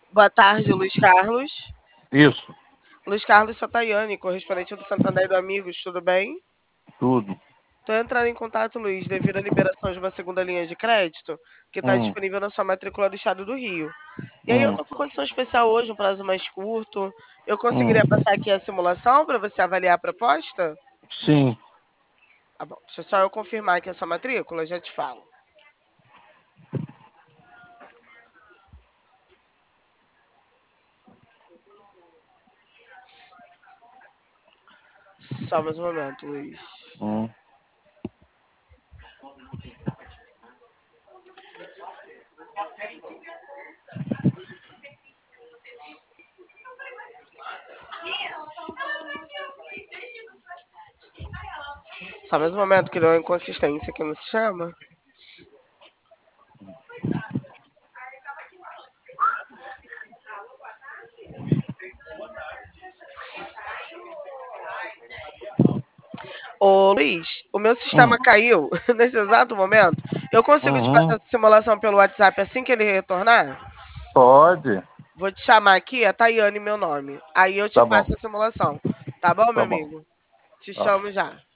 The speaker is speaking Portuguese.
Boa tarde, Luiz Carlos. Isso, Luiz Carlos Satayane, correspondente do Santander do Amigos, tudo bem? tudo. Estou entrando em contato, Luiz, devido à liberação de uma segunda linha de crédito que está Hum, disponível na sua matrícula do estado do Rio. E aí eu hum, estou com condição especial hoje, um prazo mais curto. Eu conseguiria hum. passar aqui a simulação para você avaliar a proposta? Sim. Tá bom, deixa só eu confirmar aqui a sua matrícula, já te falo. Só mais um momento, Luiz. Hum, Só mais um momento, que deu uma inconsistência aqui no sistema. Ô, Luiz, o meu hum, sistema caiu nesse exato momento. Eu consigo te passar uhum. essa simulação pelo WhatsApp assim que ele retornar? Pode. Vou te chamar aqui, é Tayane meu nome. Aí eu te Tá bom, passo a simulação. Tá bom, meu tá bom. amigo? Te Tá. chamo já.